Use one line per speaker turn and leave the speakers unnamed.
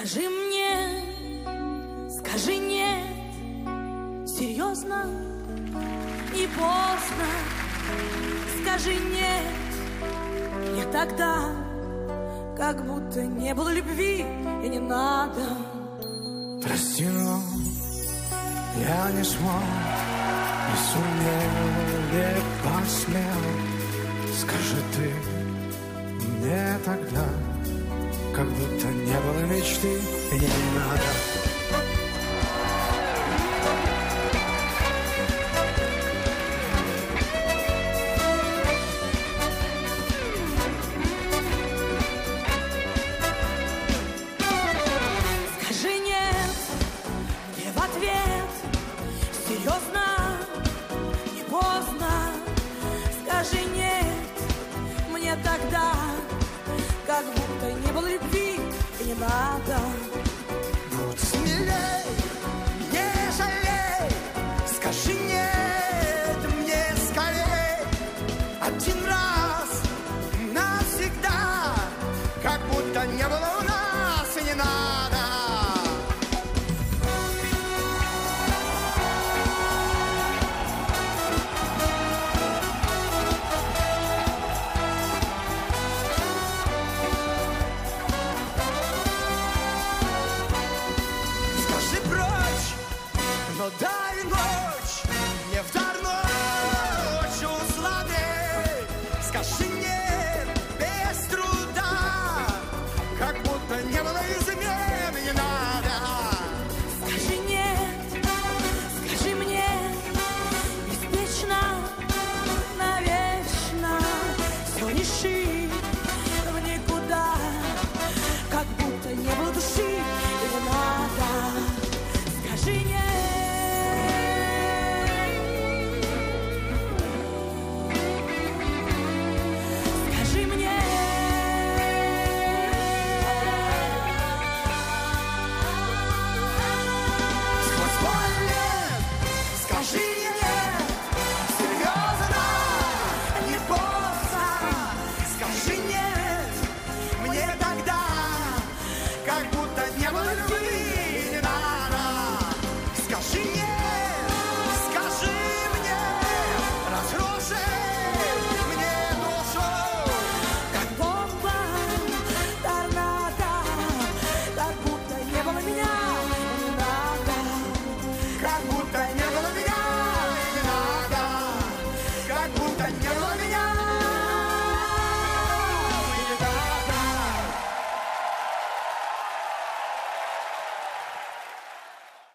Скажи мне, скажи нет, серьезно, не поздно. Скажи нет, не тогда, как будто не было любви и не надо.
Прости, но я не смог, не сумел, не посмел. Скажи ты мне тогда, как будто не было мечты и не надо.
Скажи нет, мне в ответ, серьезно, не поздно. Скажи нет, мне тогда, как будто не было любви и не надо.
Будь смелей, не жалей, скажи нет мне скорей. Один раз навсегда, как будто не было